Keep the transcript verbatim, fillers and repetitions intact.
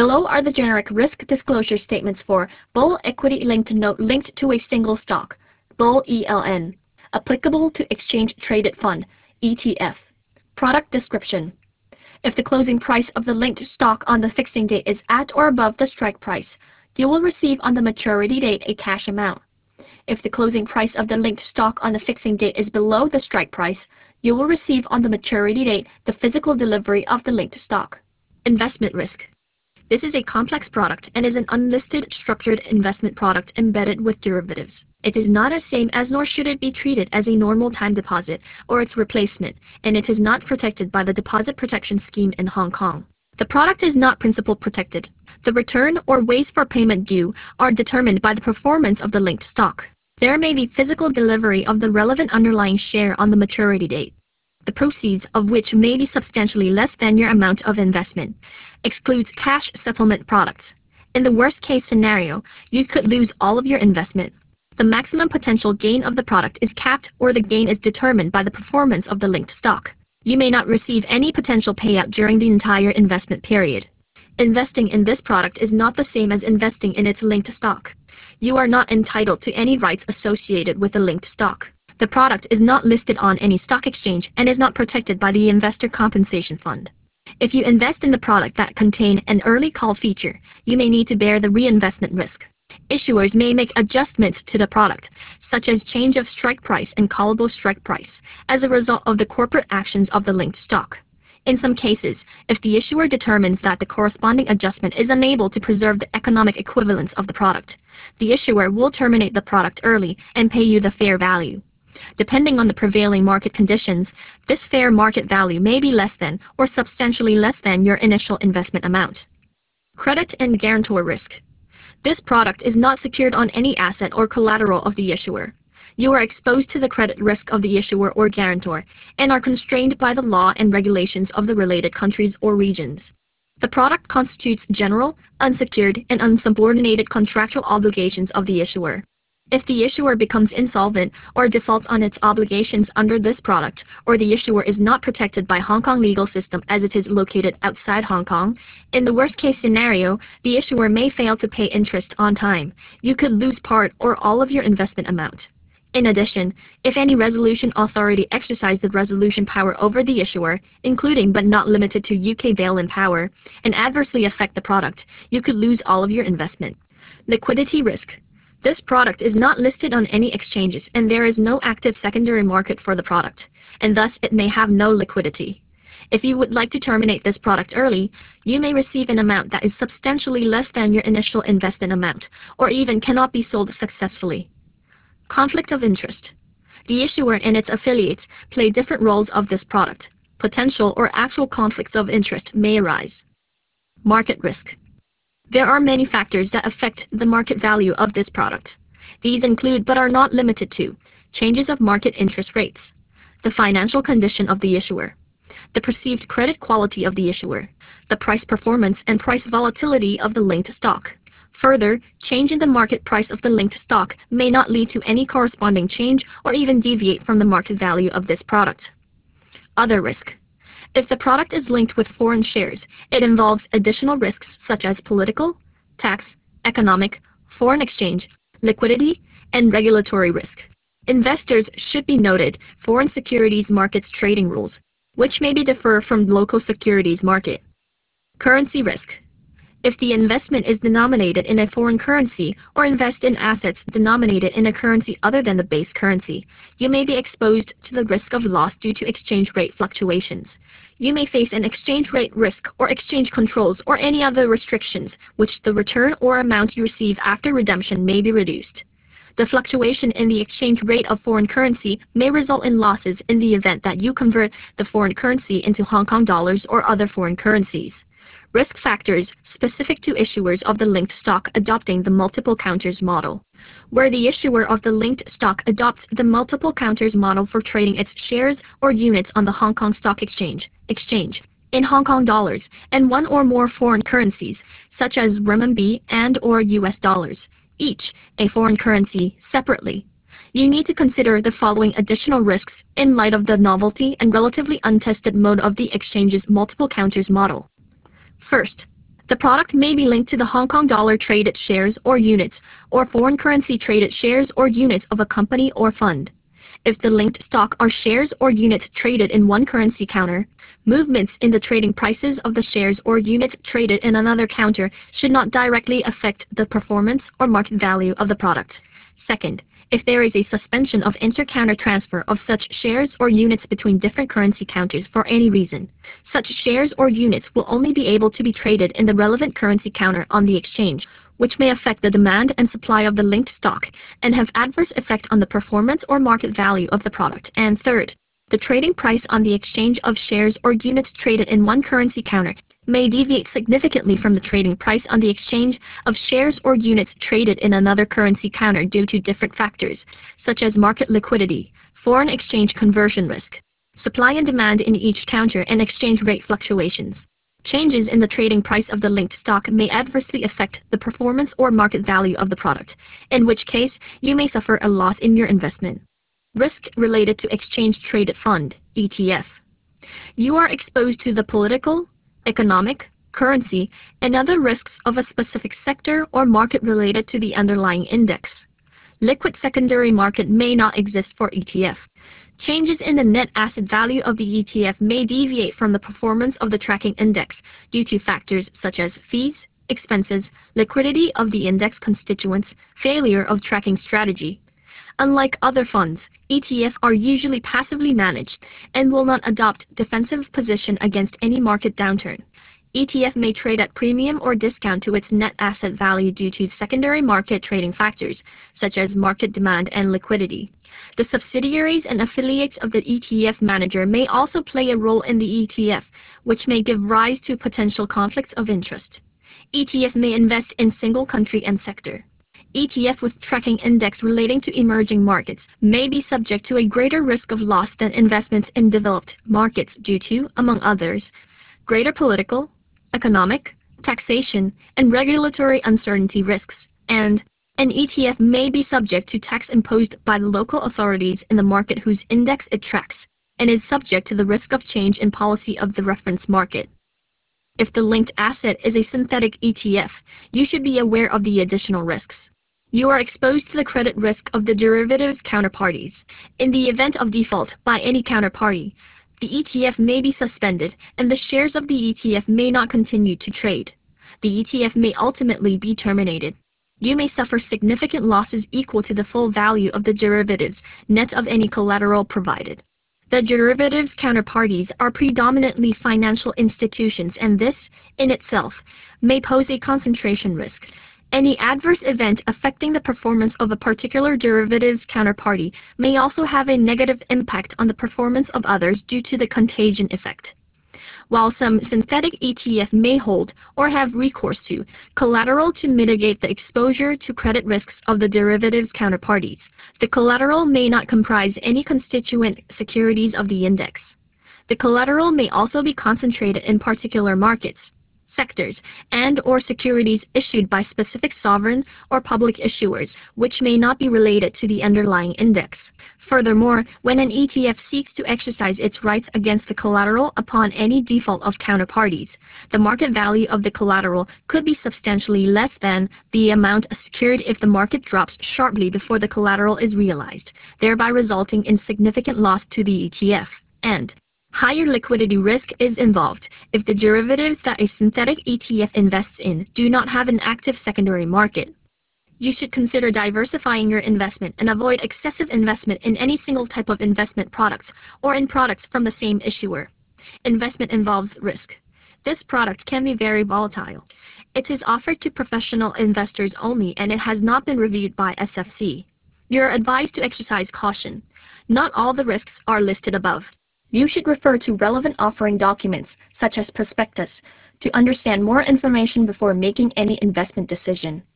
Below are the generic risk disclosure statements for Bull Equity-Linked Note linked to a single stock, Bull E L N, applicable to Exchange-Traded Fund, E T F. Product description. If the closing price of the linked stock on the fixing date is at or above the strike price, you will receive on the maturity date a cash amount. If the closing price of the linked stock on the fixing date is below the strike price, you will receive on the maturity date the physical delivery of the linked stock. Investment risk. This is a complex product and is an unlisted structured investment product embedded with derivatives. It is not as same as nor should it be treated as a normal time deposit or its replacement, and it is not protected by the Deposit Protection Scheme in Hong Kong. The product is not principal protected. The return or ways for payment due are determined by the performance of the linked stock. There may be physical delivery of the relevant underlying share on the maturity date, the proceeds of which may be substantially less than your amount of investment. Excludes cash settlement products. In the worst-case scenario, you could lose all of your investment. The maximum potential gain of the product is capped, or the gain is determined by the performance of the linked stock. You may not receive any potential payout during the entire investment period. Investing in this product is not the same as investing in its linked stock. You are not entitled to any rights associated with the linked stock. The product is not listed on any stock exchange and is not protected by the Investor Compensation Fund. If you invest in the product that contain an early call feature, you may need to bear the reinvestment risk. Issuers may make adjustments to the product, such as change of strike price and callable strike price, as a result of the corporate actions of the linked stock. In some cases, if the issuer determines that the corresponding adjustment is unable to preserve the economic equivalence of the product, the issuer will terminate the product early and pay you the fair value. Depending on the prevailing market conditions, this fair market value may be less than or substantially less than your initial investment amount. Credit and guarantor risk. This product is not secured on any asset or collateral of the issuer. You are exposed to the credit risk of the issuer or guarantor and are constrained by the law and regulations of the related countries or regions. The product constitutes general, unsecured, and unsubordinated contractual obligations of the issuer. If the issuer becomes insolvent or defaults on its obligations under this product, or the issuer is not protected by Hong Kong legal system as it is located outside Hong Kong, in the worst-case scenario, the issuer may fail to pay interest on time. You could lose part or all of your investment amount. In addition, if any resolution authority exercise the resolution power over the issuer, including but not limited to U K bail-in power, and adversely affect the product, you could lose all of your investment. Liquidity risk. This product is not listed on any exchanges and there is no active secondary market for the product, and thus it may have no liquidity. If you would like to terminate this product early, you may receive an amount that is substantially less than your initial investment amount, or even cannot be sold successfully. Conflict of interest. The issuer and its affiliates play different roles of this product. Potential or actual conflicts of interest may arise. Market risk. There are many factors that affect the market value of this product. These include but are not limited to changes of market interest rates, the financial condition of the issuer, the perceived credit quality of the issuer, the price performance and price volatility of the linked stock. Further, change in the market price of the linked stock may not lead to any corresponding change or even deviate from the market value of this product. Other risk. If the product is linked with foreign shares, it involves additional risks such as political, tax, economic, foreign exchange, liquidity, and regulatory risk. Investors should be noted foreign securities markets trading rules, which may be differ from local securities market. Currency risk. If the investment is denominated in a foreign currency or invest in assets denominated in a currency other than the base currency, you may be exposed to the risk of loss due to exchange rate fluctuations. You may face an exchange rate risk or exchange controls or any other restrictions, which the return or amount you receive after redemption may be reduced. The fluctuation in the exchange rate of foreign currency may result in losses in the event that you convert the foreign currency into Hong Kong dollars or other foreign currencies. Risk factors specific to issuers of the linked stock adopting the multiple counters model. Where the issuer of the linked stock adopts the multiple counters model for trading its shares or units on the Hong Kong Stock Exchange, exchange in Hong Kong dollars and one or more foreign currencies, such as renminbi and or U S dollars, each a foreign currency separately. You need to consider the following additional risks in light of the novelty and relatively untested mode of the exchange's multiple counters model. First, The product may be linked to the Hong Kong dollar traded shares or units, or foreign currency traded shares or units of a company or fund. If the linked stock are shares or units traded in one currency counter, movements in the trading prices of the shares or units traded in another counter should not directly affect the performance or market value of the product. Second, if there is a suspension of inter-counter transfer of such shares or units between different currency counters for any reason, such shares or units will only be able to be traded in the relevant currency counter on the exchange, which may affect the demand and supply of the linked stock and have adverse effect on the performance or market value of the product. And third, the trading price on the exchange of shares or units traded in one currency counter may deviate significantly from the trading price on the exchange of shares or units traded in another currency counter due to different factors, such as market liquidity, foreign exchange conversion risk, supply and demand in each counter, and exchange rate fluctuations. Changes in the trading price of the linked stock may adversely affect the performance or market value of the product, in which case you may suffer a loss in your investment. Risk related to exchange-traded fund, E T F. You are exposed to the political, economic, currency, and other risks of a specific sector or market related to the underlying index. Liquid secondary market may not exist for E T F. Changes in the net asset value of the E T F may deviate from the performance of the tracking index due to factors such as fees, expenses, liquidity of the index constituents, failure of tracking strategy. Unlike other funds, E T F are usually passively managed and will not adopt defensive position against any market downturn. E T F may trade at premium or discount to its net asset value due to secondary market trading factors, such as market demand and liquidity. The subsidiaries and affiliates of the E T F manager may also play a role in the E T F, which may give rise to potential conflicts of interest. E T F may invest in single country and sector. E T F with tracking index relating to emerging markets may be subject to a greater risk of loss than investments in developed markets due to, among others, greater political, economic, taxation, and regulatory uncertainty risks, and an E T F may be subject to tax imposed by the local authorities in the market whose index it tracks, and is subject to the risk of change in policy of the reference market. If the linked asset is a synthetic E T F, you should be aware of the additional risks. You are exposed to the credit risk of the derivatives counterparties. In the event of default by any counterparty, the E T F may be suspended and the shares of the E T F may not continue to trade. The E T F may ultimately be terminated. You may suffer significant losses equal to the full value of the derivatives, net of any collateral provided. The derivatives counterparties are predominantly financial institutions, and this, in itself, may pose a concentration risk. Any adverse event affecting the performance of a particular derivatives counterparty may also have a negative impact on the performance of others due to the contagion effect. While some synthetic E T F may hold or have recourse to collateral to mitigate the exposure to credit risks of the derivatives counterparties, the collateral may not comprise any constituent securities of the index. The collateral may also be concentrated in particular markets, sectors, and or securities issued by specific sovereign or public issuers, which may not be related to the underlying index. Furthermore, when an E T F seeks to exercise its rights against the collateral upon any default of counterparties, the market value of the collateral could be substantially less than the amount secured if the market drops sharply before the collateral is realized, thereby resulting in significant loss to the E T F. And higher liquidity risk is involved if the derivatives that a synthetic E T F invests in do not have an active secondary market. You should consider diversifying your investment and avoid excessive investment in any single type of investment products or in products from the same issuer. Investment involves risk. This product can be very volatile. It is offered to professional investors only, and it has not been reviewed by S F C. You are advised to exercise caution. Not all the risks are listed above. You should refer to relevant offering documents, such as prospectus, to understand more information before making any investment decision.